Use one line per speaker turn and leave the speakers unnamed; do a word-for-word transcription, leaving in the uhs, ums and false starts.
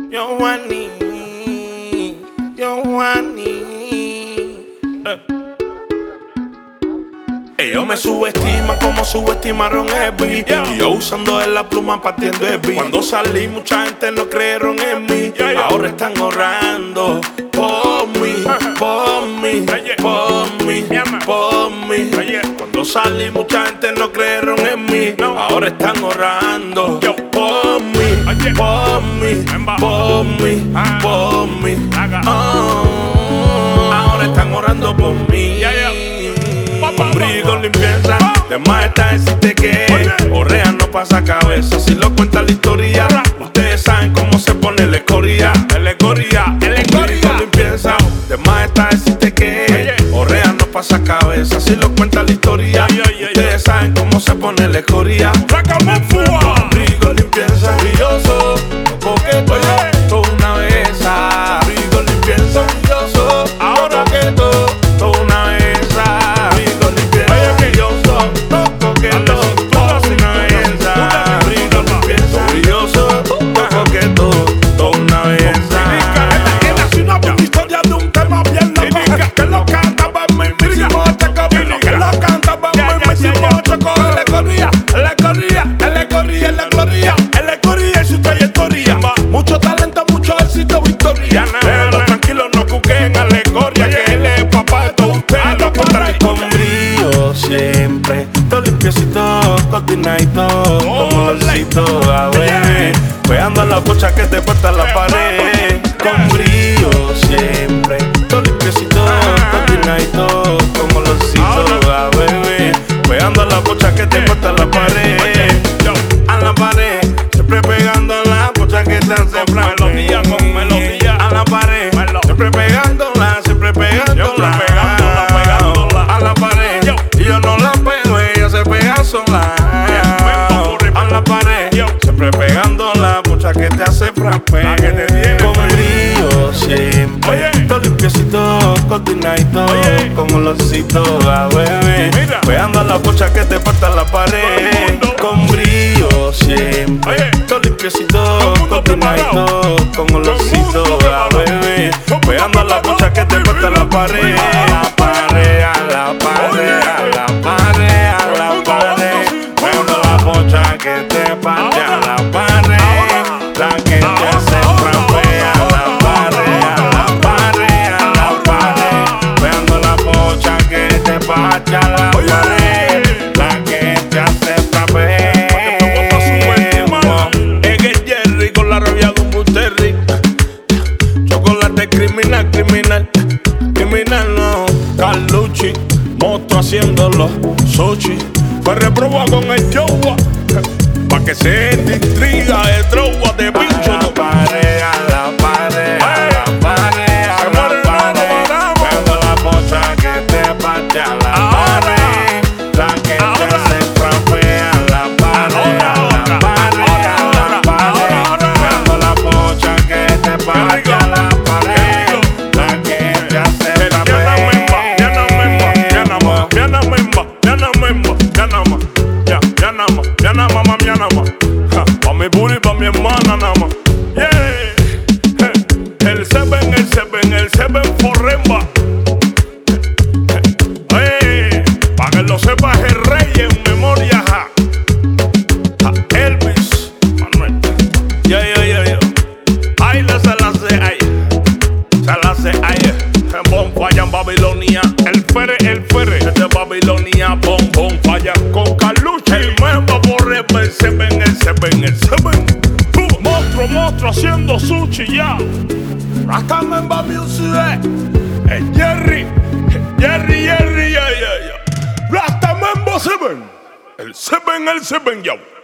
Giovanni, Giovanni. Eh. Ellos me subestiman como subestimaron Evi. Yeah. Y yo usando de la pluma partiendo Evi. Cuando salí mucha gente no creyeron en mí. Yeah, yeah. Ahora están ahorrando por mí, por mí, por mí, por mí. Cuando salí mucha gente no creyeron en mí. Ahora están ahorrando por mí, por mí, por mí, por mí. Oh, ahora están orando por mí. Con brillo y con limpieza, de más está decirte que Orrea no pasa cabeza. Si lo cuenta la historia, ustedes saben cómo se pone la escoria. El escoria, el escoria. Con limpieza, de más está decirte que Orrea no pasa cabeza. Si lo cuenta la historia, ustedes saben cómo se pone la escoria. Con brillo y con limpieza, brilloso, coqueto, toda una besa. Brillo y con limpieza, brilloso, ahora que todo, toda una besa. Pero tranquilo, no cuquen a la escoria, que él es papá de todos ustedes. Lo contrario, con brillo siempre, todo limpiecito, coordinadito, como olorcito a bebé, pegando la bocha que te puesta en la pared. Con brillo siempre, todo limpiecito, coordinadito, como olorcito a bebé, pegando la bocha que te puesta en la pared. A la pared, siempre pegando la bocha que te hace melodía con melodía. A la pared, siempre pegándola, siempre pegándola, pegándola, pegándola. A la pared, y yo no la pego, ella se pega sola. A la pared, siempre pegándola, mucha que te hace frappé. Con brillo siempre, todo limpiecito, coordinadito, con olorcito a bebé, pegando la bocha que te falta en la pared. Con brillo siempre, todo limpiecito, coordinadito, con olorcito a bebé, pegando la bocha que te falta en la pared. A la pared, a la pared, a la pared, a la pared, pegando la bocha que te parte a la pared, la que te hace frappé. A la pared, a la pared, a la pared, pegando la bocha que te parte a la pared, la que te hace frappé. Criminal, criminal, criminal no. Carlucci, monstruo haciéndolo, Sochi. Me reproba con el Yowa, pa' que se intriga de droga de pincho. A la pared, a la pared, a la pared, a la pared, cuando la bocha que te parte a la pared, la que te hace frappé. A la pared, a la pared, a la pared, cuando la bocha que te parte a la pared. Ya nada más, mami, ya nada más. Pa' mi booty, pa' mi hermana nada más. Yeah. El Seven, el Seven, el Seven forever. Hey, pa' que lo sepas, el rey en memoria ja. A Elvis Manuel. Yeah, yeah, yeah, yeah. Ay, la se la sé, ay. Se la sé, ay. Bom falla en Babilonia. El Fere, el Fere. Desde Babilonia, bom, bom falla. Con Carlucci, el Memba forever. El Seven, el Seven, el Seven. Uh, monstruo, monstruo haciendo sushi ya. Rasta Memba Music. El Jerry, Jerry, Jerry, yeah, yeah, yeah. Rasta Memba Seven. El Seven, el Seven, ya.